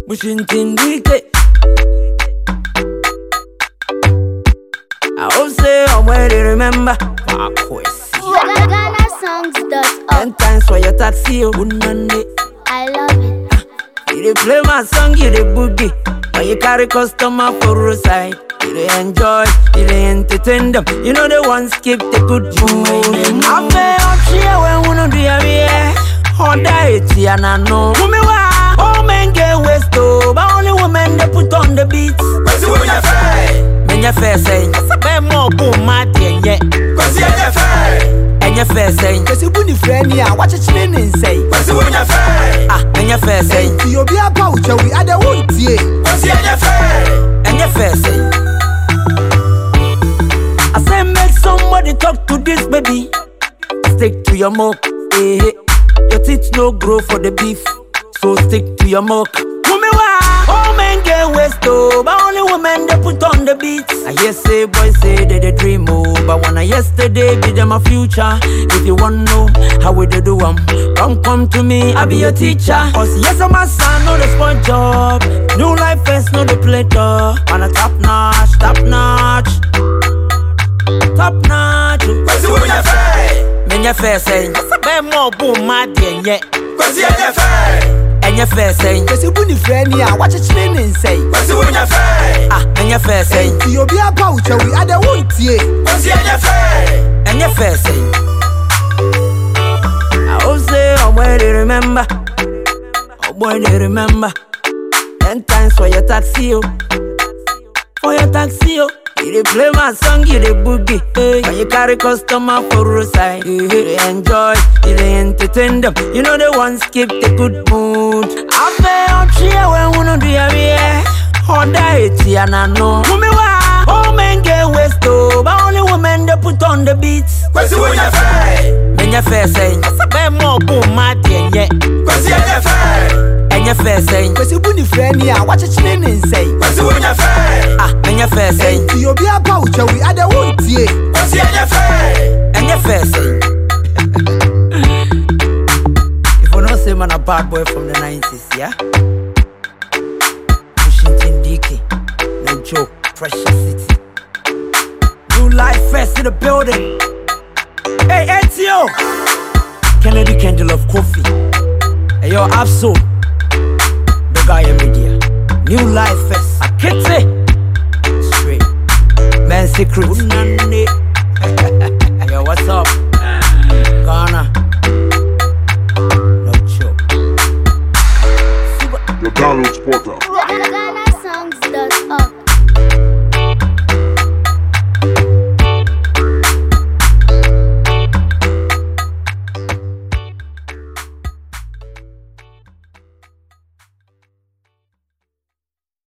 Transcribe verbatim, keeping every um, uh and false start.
Bushintindike. I hope say I'm ready, remember. Ghana songs dot org. Ten times for your taxi, oh, Monday. I love it. You dey play my song, you dey boogie. When you carry customer for roadside, you dey enjoy, you dey entertain them. You know the ones keep the good mood. I pay up here when we no do ya here. Honda eighty and I know. Women wa, all men get waste oh, but only women they put on the beats. What's the way you feel? Men ya fair say, be more boom mad yeah. What's the way you feel? And ya fair say, cause you bunny friend ya, watch a chin and say. What's the way you feel? ah, men ya fair say, you be a pouch, we had a wood yeah. What's the way you feel? and ya fair say. I say make somebody talk to this baby. Stick to your milk, eh? Your teeth no grow for the beef, so stick to your milk. Women wa, all men get waste oh, but only women they put on the beats. I hear say boys say they they dream oh, but when I yesterday be them a future. If you want know how we they do um, come come to me, I be your teacher. Cause yes I'm a son, no the sport job. New life first, no the play door. On a top notch, top notch, top notch. What's the way you feel? Men ya fair say, be more boom mad yeah. What's the way you feel? And ya fair say, cause you bunny friend ya, watch a chin and say. What's the way you feel? ah, and ya fair say, you be a pouch, we had a wood yeah. What's the way you feel? and ya fair say. I hope say, oh boy they remember, oh boy they remember. Ten times for your taxi oh, for your taxi oh. You dey play my song, you dey boogie. Hey. When you carry customer for roadside, you dey enjoy, you dey entertain them. You know the ones keep the good mood. I pay up here when we no do ya here. Honda eighty and I know. Women wa, all men get waste oh, but only women they put on the beats. What's the way you feel? Men ya fair say, be more boom mad yeah. What's the way you feel? And ya fair say, cause you bunny friend ya, watch a chin and say. What's the way you feel? ah, men ya fair say, you be a pouch, we had a wood yeah. What's the way you feel? and ya fair say. If you don't say man a bad boy from the nineties, yeah? Bushintindike, no joke, Precious City. New life first in the building. Hey, Etio! Kennedy Kendall of Coffee. Hey, yo, Absol. The guy in media. New life first. Akete. Straight. Man secret. Yo, what's up? Ghana. No joke. The Downloads Portal.